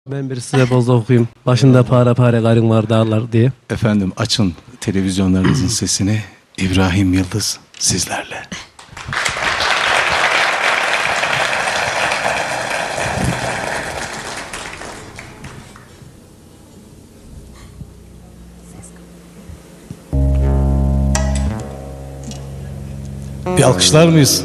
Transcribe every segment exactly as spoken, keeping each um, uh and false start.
Ben bir size boz okuyayım. Başında para para karın var dağlar diye. Efendim açın televizyonlarınızın sesini. İbrahim Yıldız sizlerle. Bir alkışlar mıyız?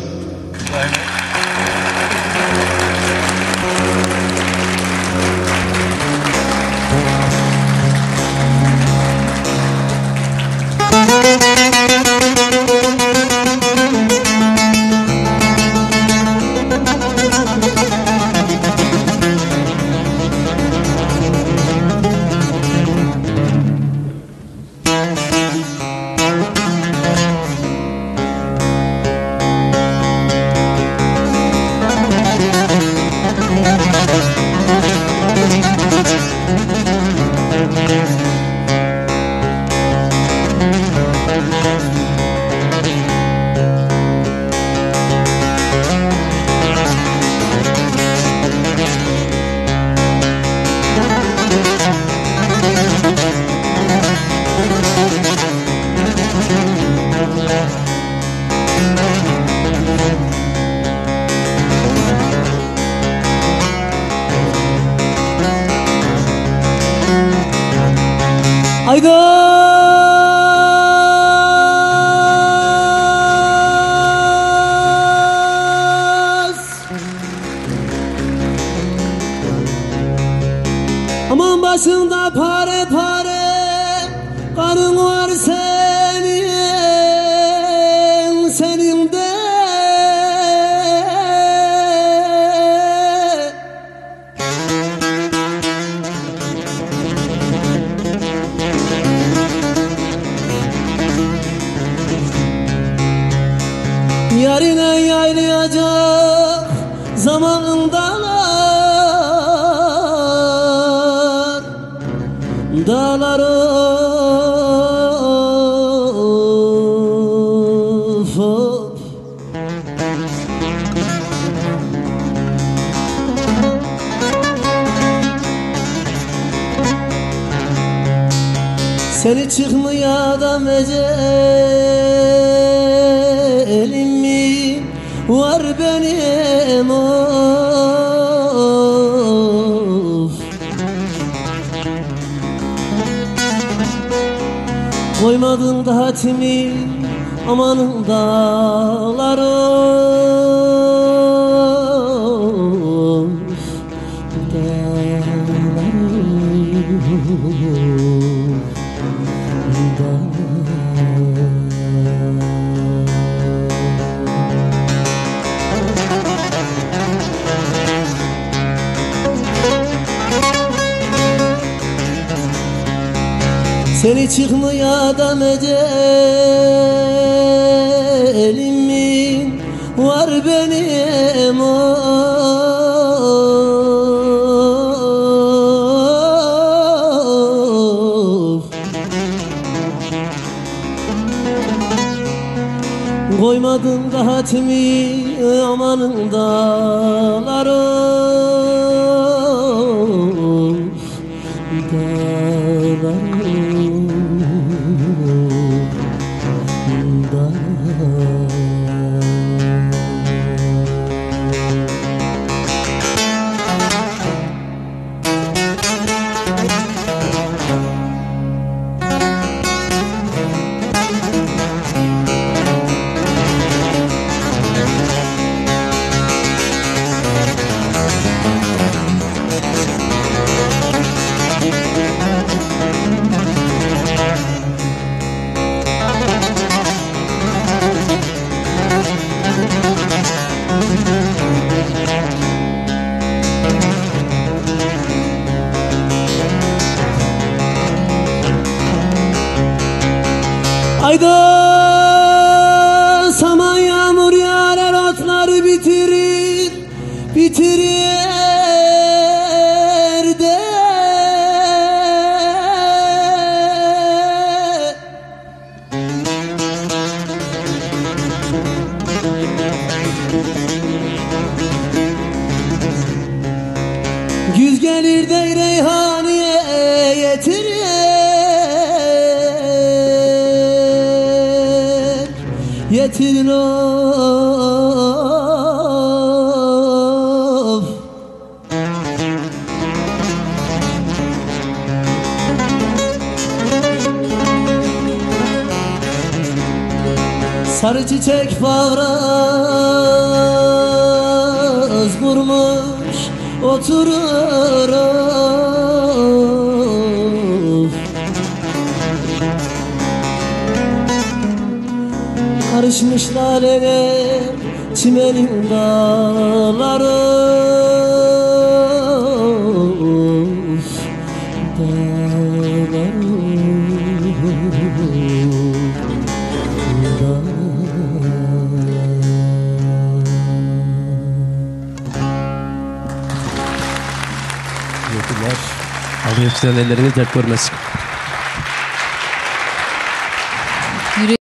Aygaz Aman başında pare pare karın var senin, senin de yarine yaylayacak zamanındalar dağlar of, of. Seni çıkmaya da mecelim mi var benim of. Koymadın da hatimi amanın dağlar of, dağlar seni çıkmaya da mecelim mi var benim of. Koymadın da hatimi amanın dağlar of, dağlar Ayda saman yağmur yağar otları bitirir, bitirir de güz gelir de Sarı çiçek pavraz vurmuş oturur of. Karışmış laleye çimenin dağları of, dağları, dağları. Teşekkürler. Allah hepsinden elleriniz dert görmesin.